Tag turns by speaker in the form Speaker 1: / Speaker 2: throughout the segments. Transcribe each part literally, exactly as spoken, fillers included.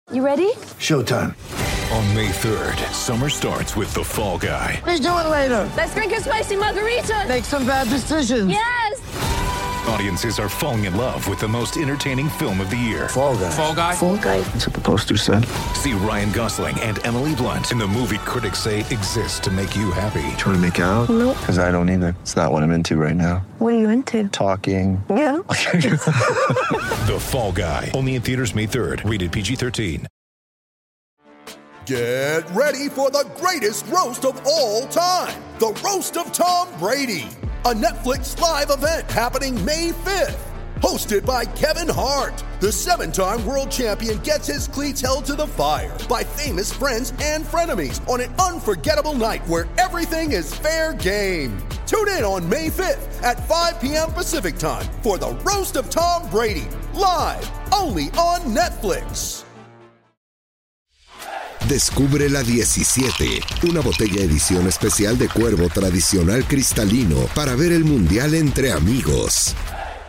Speaker 1: You ready?
Speaker 2: Showtime.
Speaker 3: On May third, summer starts with The Fall Guy.
Speaker 2: Let's do it later.
Speaker 1: Let's drink a spicy margarita.
Speaker 2: Make some bad decisions.
Speaker 1: Yes!
Speaker 3: Audiences are falling in love with the most entertaining film of the year.
Speaker 2: Fall Guy.
Speaker 3: Fall Guy?
Speaker 1: Fall Guy.
Speaker 2: That's what the poster said.
Speaker 3: See Ryan Gosling and Emily Blunt in the movie critics say exists to make you happy.
Speaker 2: Trying to make it out?
Speaker 1: Nope.
Speaker 2: Because I don't either. It's not what I'm into right now.
Speaker 1: What are you into?
Speaker 2: Talking.
Speaker 1: Yeah.
Speaker 3: The Fall Guy. Only in theaters May third. Rated P G thirteen.
Speaker 4: Get ready for the greatest roast of all time. The Roast of Tom Brady. A Netflix live event happening May fifth. Hosted by Kevin Hart. The seven-time world champion gets his cleats held to the fire by famous friends and frenemies on an unforgettable night where everything is fair game. Tune in on May fifth at five p.m. Pacific time for the Roast of Tom Brady. Live only on Netflix.
Speaker 5: Descubre la diecisiete, una botella edición especial de Cuervo tradicional cristalino para ver el Mundial entre amigos.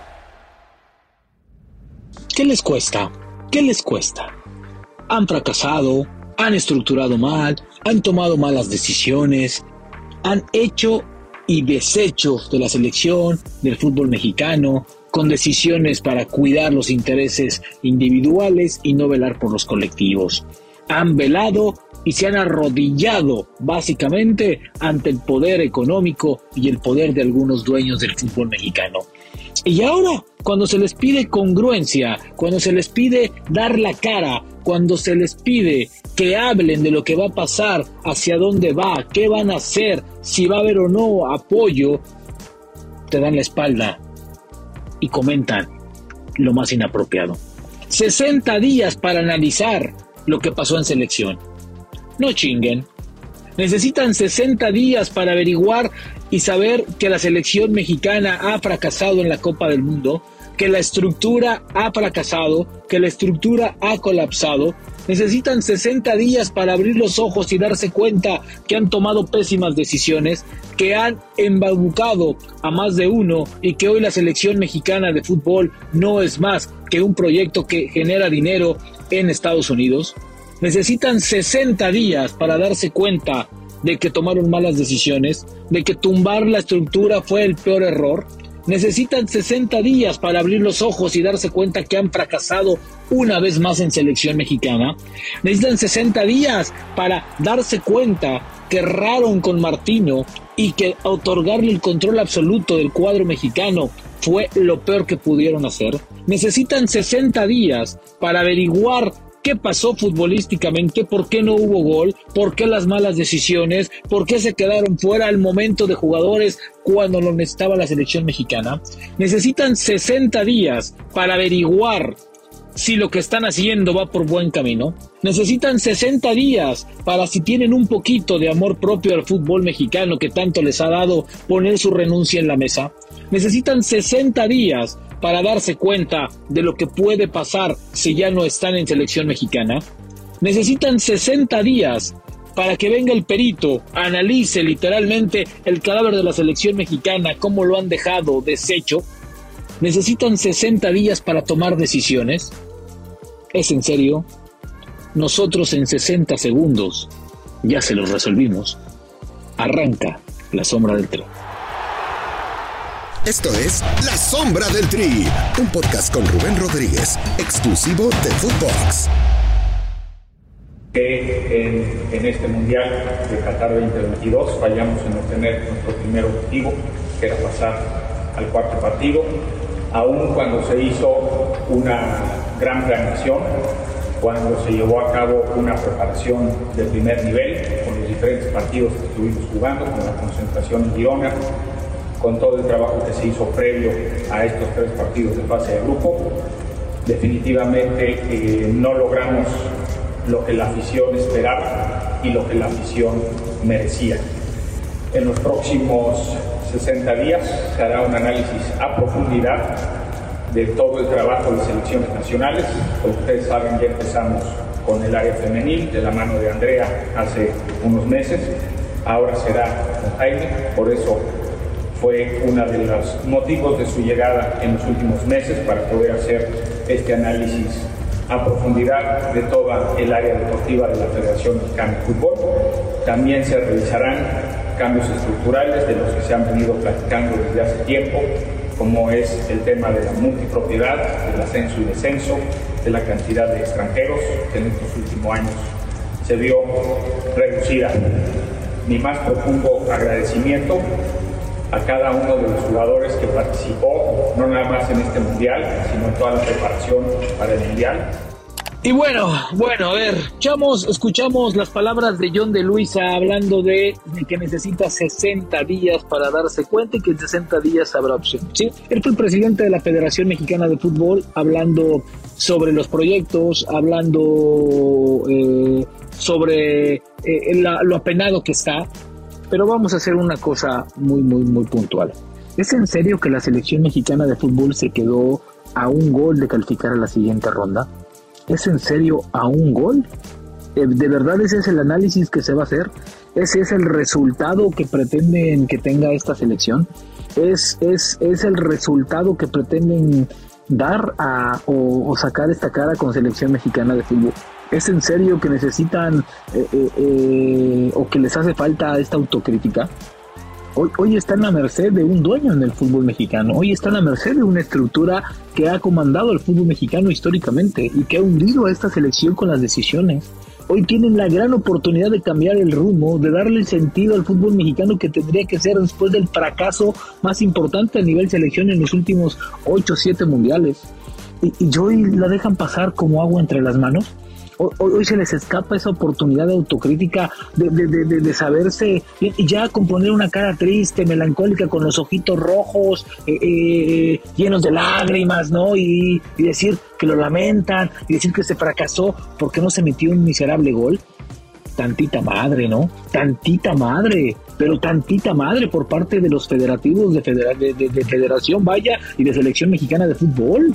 Speaker 6: ¿Qué les cuesta? ¿Qué les cuesta? Han fracasado, han estructurado mal, han tomado malas decisiones, han hecho y deshecho de la selección, del fútbol mexicano, con decisiones para cuidar los intereses individuales y no velar por los colectivos. Han velado y se han arrodillado básicamente ante el poder económico y el poder de algunos dueños del fútbol mexicano. Y ahora, cuando se les pide congruencia, cuando se les pide dar la cara, cuando se les pide que hablen de lo que va a pasar, hacia dónde va, qué van a hacer, si va a haber o no apoyo, te dan la espalda y comentan lo más inapropiado. sesenta días para analizar lo que pasó en selección. No chinguen. Necesitan sesenta días para averiguar y saber que la selección mexicana ha fracasado en la Copa del Mundo, que la estructura ha fracasado, que la estructura ha colapsado. Necesitan sesenta días para abrir los ojos y darse cuenta que han tomado pésimas decisiones, que han embaucado a más de uno y que hoy la selección mexicana de fútbol no es más que un proyecto que genera dinero en Estados Unidos. Necesitan sesenta días para darse cuenta de que tomaron malas decisiones, de que tumbar la estructura fue el peor error. Necesitan sesenta días para abrir los ojos y darse cuenta que han fracasado una vez más en selección mexicana. Necesitan sesenta días para darse cuenta que erraron con Martino y que otorgarle el control absoluto del cuadro mexicano fue lo peor que pudieron hacer. Necesitan sesenta días para averiguar qué pasó futbolísticamente, por qué no hubo gol, por qué las malas decisiones, por qué se quedaron fuera al momento de jugadores cuando lo necesitaba la selección mexicana. Necesitan sesenta días para averiguar si lo que están haciendo va por buen camino. Necesitan sesenta días para, si tienen un poquito de amor propio al fútbol mexicano que tanto les ha dado, poner su renuncia en la mesa. Necesitan sesenta días para darse cuenta de lo que puede pasar si ya no están en selección mexicana. Necesitan sesenta días para que venga el perito, analice literalmente el cadáver de la selección mexicana, cómo lo han dejado deshecho. Necesitan sesenta días para tomar decisiones. ¿Es en serio? Nosotros en sesenta segundos ya se los resolvimos. Arranca La Sombra del Tri.
Speaker 5: Esto es La Sombra del Tri, un podcast con Rubén Rodríguez, exclusivo de Footbox.
Speaker 7: En, en este Mundial de Qatar veinte veintidós fallamos en obtener nuestro primer objetivo, que era pasar al cuarto partido, aun cuando se hizo una gran planeación, cuando se llevó a cabo una preparación de primer nivel, con los diferentes partidos que estuvimos jugando, con la concentración en Girona, con todo el trabajo que se hizo previo a estos tres partidos de fase de grupo. Definitivamente eh, no logramos lo que la afición esperaba y lo que la afición merecía. En los próximos sesenta días se hará un análisis a profundidad de todo el trabajo de selecciones nacionales. Como ustedes saben, ya empezamos con el área femenil de la mano de Andrea hace unos meses. Ahora será con Jaime, por eso fue uno de los motivos de su llegada en los últimos meses, para poder hacer este análisis a profundidad de toda el área deportiva de la Federación Mexicana de Fútbol. También se realizarán cambios estructurales de los que se han venido platicando desde hace tiempo, como es el tema de la multipropiedad, del ascenso y descenso, de la cantidad de extranjeros que en estos últimos años se vio reducida. Mi más profundo agradecimiento a cada uno de los jugadores que participó, no nada más en este mundial, sino en toda la preparación para el mundial.
Speaker 6: Y bueno, bueno, a ver, escuchamos, escuchamos las palabras de John de Luisa hablando de, de que necesita sesenta días para darse cuenta y que en sesenta días habrá opción, ¿sí? Él fue el presidente de la Federación Mexicana de Fútbol hablando sobre los proyectos, hablando eh, sobre eh, la, lo apenado que está, pero vamos a hacer una cosa muy, muy, muy puntual. ¿Es en serio que la selección mexicana de fútbol se quedó a un gol de calificar a la siguiente ronda? ¿Es en serio a un gol? ¿De verdad ese es el análisis que se va a hacer? ¿Ese es el resultado que pretenden que tenga esta selección? ¿Es, es, es el resultado que pretenden dar a, o, o sacar esta cara con selección mexicana de fútbol? ¿Es en serio que necesitan eh, eh, eh, o que les hace falta esta autocrítica? Hoy, hoy están a merced de un dueño en el fútbol mexicano. Hoy están a merced de una estructura que ha comandado el fútbol mexicano históricamente y que ha hundido a esta selección con las decisiones. Hoy tienen la gran oportunidad de cambiar el rumbo, de darle sentido al fútbol mexicano que tendría que ser después del fracaso más importante a nivel selección en los últimos ocho o siete mundiales. Y, y hoy la dejan pasar como agua entre las manos. Hoy, hoy se les escapa esa oportunidad de autocrítica, de, de, de, de saberse, y ya con poner una cara triste, melancólica, con los ojitos rojos, eh, eh, llenos de lágrimas, ¿no? Y, y decir que lo lamentan, y decir que se fracasó porque no se metió un miserable gol. Tantita madre, ¿no? Tantita madre, pero tantita madre por parte de los federativos de, federa- de, de, de Federación, vaya, y de Selección Mexicana de Fútbol.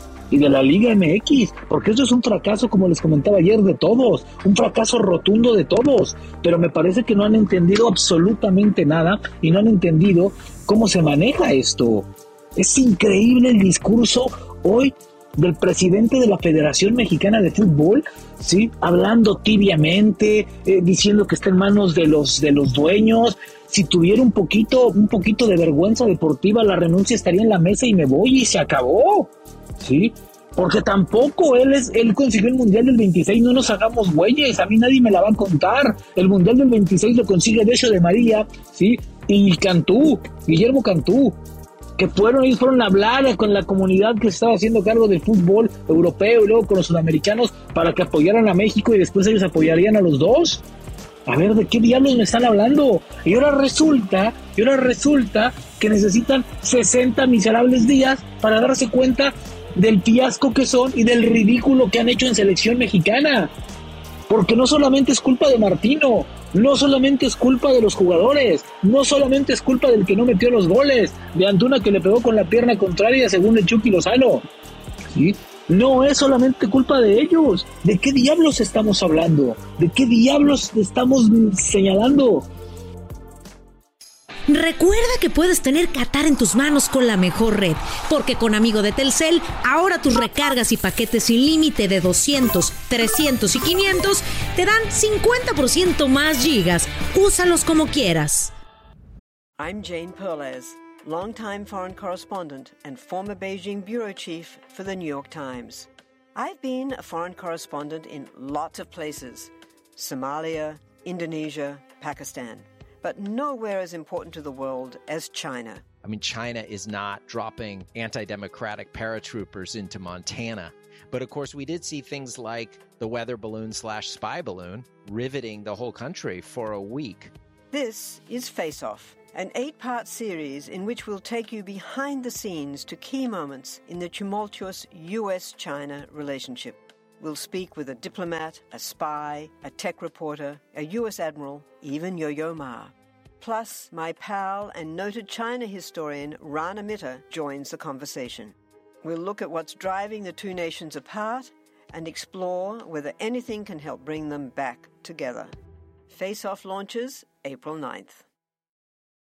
Speaker 6: Y de la Liga M X, porque esto es un fracaso, como les comentaba ayer, de todos, un fracaso rotundo de todos, pero me parece que no han entendido absolutamente nada y no han entendido cómo se maneja esto. Es increíble el discurso hoy del presidente de la Federación Mexicana de Fútbol, ¿sí? Hablando tibiamente, eh, diciendo que está en manos de los, de los dueños. Si tuviera un poquito, un poquito de vergüenza deportiva, la renuncia estaría en la mesa y me voy y se acabó. Sí, porque tampoco él es, él consiguió el Mundial del veintiséis, no nos hagamos güeyes, a mí nadie me la va a contar. El Mundial del veintiséis lo consigue Decio de María, sí, y Cantú, Guillermo Cantú, que fueron, ellos fueron a hablar con la comunidad que se estaba haciendo cargo del fútbol europeo y luego con los sudamericanos para que apoyaran a México y después ellos apoyarían a los dos. A ver, ¿de qué diablos me están hablando? Y ahora resulta, y ahora resulta que necesitan sesenta miserables días para darse cuenta del fiasco que son y del ridículo que han hecho en selección mexicana. Porque no solamente es culpa de Martino, no solamente es culpa de los jugadores, no solamente es culpa del que no metió los goles, de Antuna que le pegó con la pierna contraria según el Chucky Lozano. ¿Sí? No es solamente culpa de ellos. ¿De qué diablos estamos hablando? ¿De qué diablos estamos señalando?
Speaker 8: Recuerda que puedes tener Qatar en tus manos con la mejor red, porque con Amigo de Telcel, ahora tus recargas y paquetes sin límite de doscientos, trescientos y quinientos te dan cincuenta por ciento más gigas. Úsalos como quieras.
Speaker 9: I'm Jane Perlez, longtime foreign correspondent and former Beijing bureau chief for the New York Times. I've been a foreign correspondent in lots of places: Somalia, Indonesia, Pakistan. But nowhere as important to the world as China.
Speaker 10: I mean, China is not dropping anti-democratic paratroopers into Montana. But of course, we did see things like the weather balloon slash spy balloon riveting the whole country for a week.
Speaker 9: This is Face Off, an eight-part series in which we'll take you behind the scenes to key moments in the tumultuous U S China relationship. We'll speak with a diplomat, a spy, a tech reporter, a U S admiral, even Yo-Yo Ma. Plus, my pal and noted China historian Rana Mitter joins the conversation. We'll look at what's driving the two nations apart and explore whether anything can help bring them back together. Face Off launches April ninth.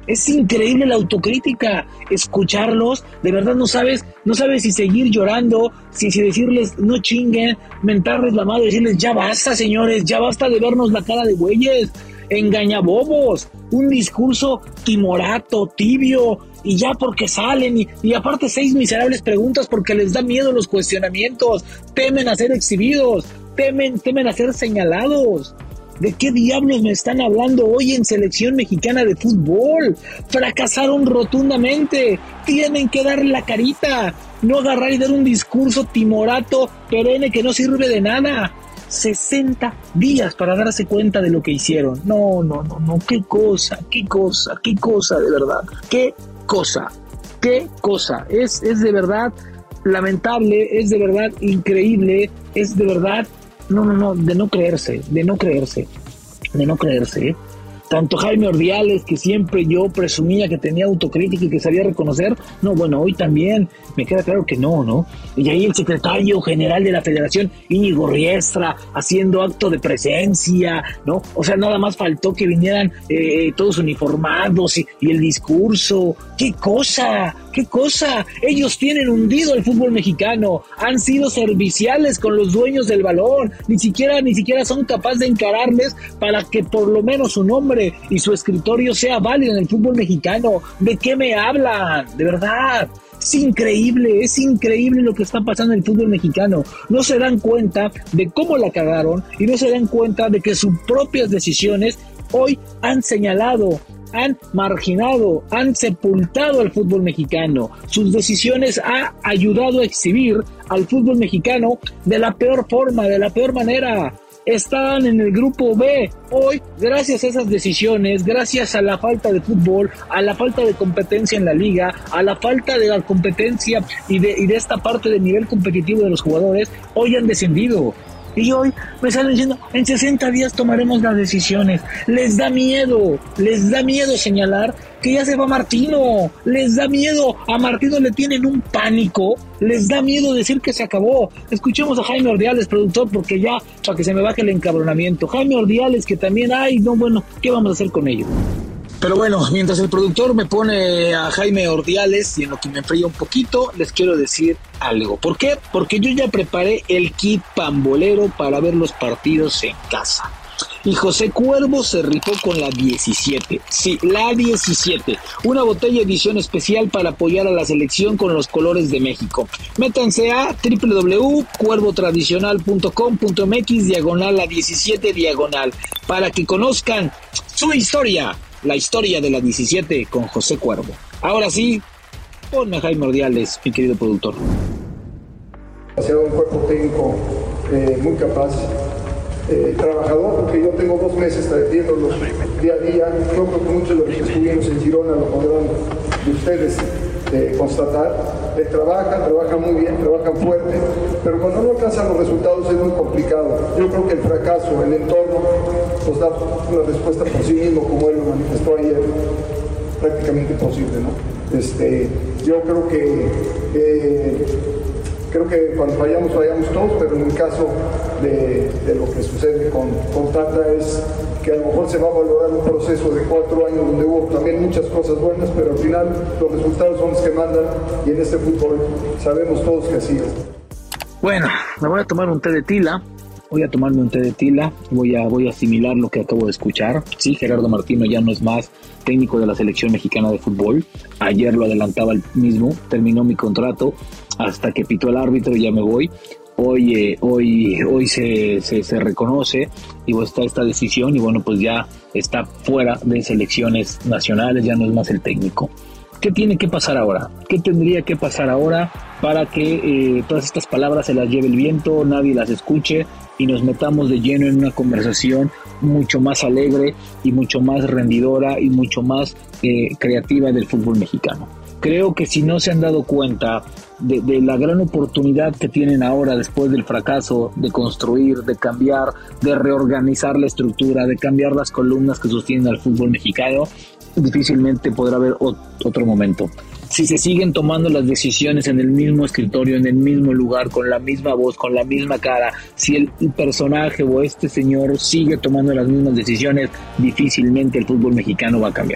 Speaker 6: Es increíble la autocrítica, escucharlos, de verdad no sabes, no sabes si seguir llorando, si, si decirles no chinguen, mentarles la madre, decirles ya basta señores, ya basta de vernos la cara de güeyes, engañabobos, un discurso timorato, tibio, y ya porque salen, y, y aparte seis miserables preguntas porque les da miedo los cuestionamientos, temen a ser exhibidos, temen, temen a ser señalados. ¿De qué diablos me están hablando hoy en selección mexicana de fútbol? Fracasaron rotundamente. Tienen que dar la carita. No agarrar y dar un discurso timorato perenne que no sirve de nada. sesenta días para darse cuenta de lo que hicieron. No, no, no, no. Qué cosa, qué cosa, qué cosa de verdad. Qué cosa, qué cosa. Es, es de verdad lamentable, es de verdad increíble, es de verdad... No, no, no, de no creerse, de no creerse, de no creerse, ¿eh? Tanto Jaime Ordiales, que siempre yo presumía que tenía autocrítica y que sabía reconocer, no, bueno, hoy también me queda claro que no, ¿no? Y ahí el secretario general de la Federación, Íñigo Riestra, haciendo acto de presencia, ¿no? O sea, nada más faltó que vinieran eh, todos uniformados y, y el discurso. ¡Qué cosa! ¡Qué cosa! Ellos tienen hundido el fútbol mexicano, han sido serviciales con los dueños del balón, ni siquiera, ni siquiera son capaces de encararles para que por lo menos su nombre y su escritorio sea válido en el fútbol mexicano. ¿De qué me hablan? De verdad, es increíble, es increíble lo que está pasando en el fútbol mexicano. No se dan cuenta de cómo la cagaron y no se dan cuenta de que sus propias decisiones hoy han señalado, han marginado, han sepultado al fútbol mexicano. Sus decisiones han ayudado a exhibir al fútbol mexicano de la peor forma, de la peor manera. Están en el grupo B hoy gracias a esas decisiones, gracias a la falta de fútbol, a la falta de competencia en la liga, a la falta de la competencia y de, y de esta parte del nivel competitivo de los jugadores. Hoy han descendido. Y hoy me salen diciendo, en sesenta días tomaremos las decisiones. Les da miedo, les da miedo señalar que ya se va Martino. Les da miedo, a Martino le tienen un pánico. Les da miedo decir que se acabó. Escuchemos a Jaime Ordiales, productor, porque ya, para que se me baje el encabronamiento. Jaime Ordiales, que también, ay, no, bueno, ¿qué vamos a hacer con ello? Pero bueno, mientras el productor me pone a Jaime Ordiales y en lo que me enfría un poquito, les quiero decir algo. ¿Por qué? Porque yo ya preparé el kit pambolero para ver los partidos en casa. Y José Cuervo se rifó con la diecisiete. Sí, la diecisiete. Una botella edición especial para apoyar a la selección con los colores de México. Métanse a doble u doble u doble u punto cuervo tradicional punto com punto m x diagonal la diecisiete diagonal para que conozcan su historia. La historia de la diecisiete con José Cuervo. Ahora sí, ponme a Jaime Ordiales, mi querido productor.
Speaker 11: Hacia un cuerpo técnico eh, muy capaz, eh, trabajador, porque yo tengo dos meses viéndolos día a día. Yo creo que muchos de los que estuvimos en Girona lo podrán de ustedes eh, constatar. Eh, trabajan, trabajan muy bien, trabajan fuerte, pero cuando no alcanzan los resultados es muy complicado. Yo creo que el fracaso, el entorno, nos da una respuesta por sí mismo, como él lo manifestó ayer, prácticamente imposible, ¿no? Este, yo creo que eh, creo que cuando fallamos, fallamos todos, pero en el caso de, de lo que sucede con, con Tata es que a lo mejor se va a valorar un proceso de cuatro años donde hubo también muchas cosas buenas, pero al final los resultados son los que mandan y en este fútbol sabemos todos que así es.
Speaker 6: Bueno, me voy a tomar un té de tila. Voy a tomarme un té de tila, voy a, voy a asimilar lo que acabo de escuchar. Sí, Gerardo Martino ya no es más técnico de la selección mexicana de fútbol. Ayer lo adelantaba el mismo, terminó mi contrato hasta que pitó el árbitro y ya me voy. Hoy, eh, hoy, hoy se, se, se reconoce y está esta decisión y bueno, pues ya está fuera de selecciones nacionales, ya no es más el técnico. ¿Qué tiene que pasar ahora? ¿Qué tendría que pasar ahora para que eh, todas estas palabras se las lleve el viento, nadie las escuche y nos metamos de lleno en una conversación mucho más alegre y mucho más rendidora y mucho más eh, creativa del fútbol mexicano? Creo que si no se han dado cuenta de, de la gran oportunidad que tienen ahora después del fracaso de construir, de cambiar, de reorganizar la estructura, de cambiar las columnas que sostienen al fútbol mexicano, difícilmente podrá haber otro momento. Si se siguen tomando las decisiones en el mismo escritorio, en el mismo lugar, con la misma voz, con la misma cara, si el personaje o este señor sigue tomando las mismas decisiones, difícilmente el fútbol mexicano va a cambiar.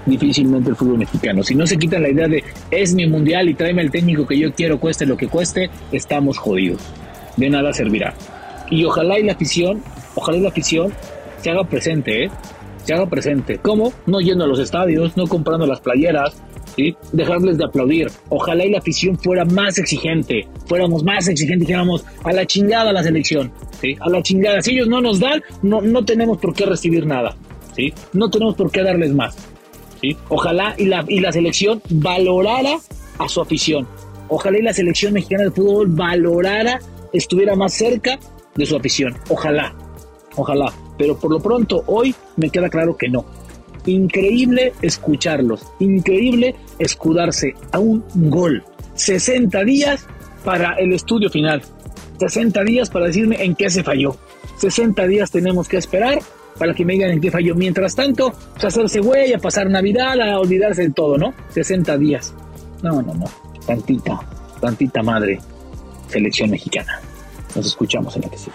Speaker 6: difícilmente el fútbol mexicano. Si no se quitan la idea de es mi mundial y tráeme el técnico que yo quiero, cueste lo que cueste, estamos jodidos. De nada servirá. Y ojalá y la afición, ojalá y la afición se haga presente, ¿eh? Se haga presente. ¿Cómo? No yendo a los estadios, no comprando las playeras, ¿sí? Dejarles de aplaudir. Ojalá y la afición fuera más exigente, fuéramos más exigentes, dijéramos a la chingada a la selección, ¿sí? A la chingada. Si ellos no nos dan, no, no tenemos por qué recibir nada, ¿sí? No tenemos por qué darles más, ¿sí? Ojalá y la, y la selección valorara a su afición. Ojalá y la selección mexicana de fútbol valorara, estuviera más cerca de su afición. Ojalá, ojalá. Pero por lo pronto, hoy me queda claro que no. Increíble escucharlos, increíble escudarse a un gol. sesenta días para el estudio final, sesenta días para decirme en qué se falló. sesenta días tenemos que esperar para que me digan en qué falló. Mientras tanto, pues hacerse güey, a pasar Navidad, a olvidarse de todo, ¿no? sesenta días. No, no, no. Tantita, tantita madre, selección mexicana. Nos escuchamos en la que sigue.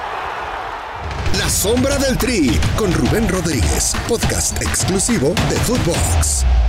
Speaker 5: La Sombra del Tri, con Rubén Rodríguez, podcast exclusivo de Footbox.